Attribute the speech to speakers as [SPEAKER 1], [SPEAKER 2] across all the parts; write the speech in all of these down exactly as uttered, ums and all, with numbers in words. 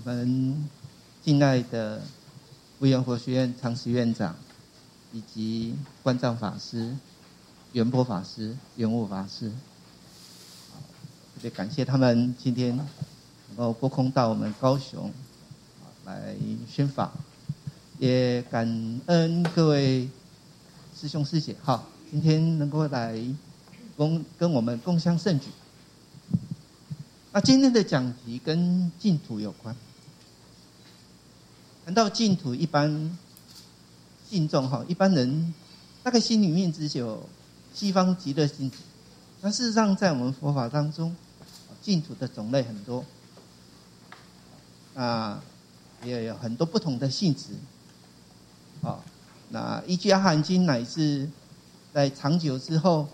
[SPEAKER 1] 们敬爱的无缘佛学院常时院长，以及关照法师、圆波法师、圆悟法师，特别感谢他们今天能够拨空到我们高雄来宣法，也感恩各位师兄师姐，好，今天能够来共跟我们共襄盛举。那今天的讲题跟净土有关。谈到净土，一般信众哈，一般人大概心里面只有西方极乐净土，但事实上在我们佛法当中，净土的种类很多，啊，也有很多不同的性质。啊，那依据《阿含经》乃至在长久之后，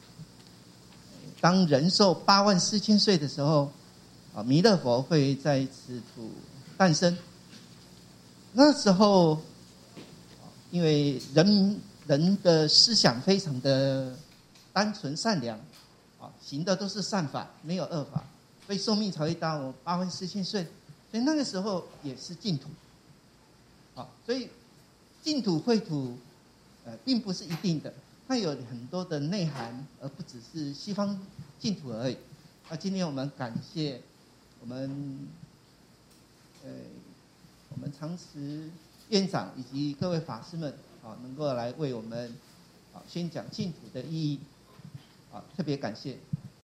[SPEAKER 1] 当人寿八万四千岁的时候，啊，弥勒佛会在此土诞生。那时候，因为人人的思想非常的单纯善良，啊，行的都是善法，没有恶法，所以寿命才会到八万四千岁。所以那个时候也是净土，啊，所以净土秽土，呃，并不是一定的，它有很多的内涵，而不只是西方净土而已。那今天我们感谢我们，呃。我们常时院长以及各位法师们能够来为我们宣讲净土的意义，特别感谢。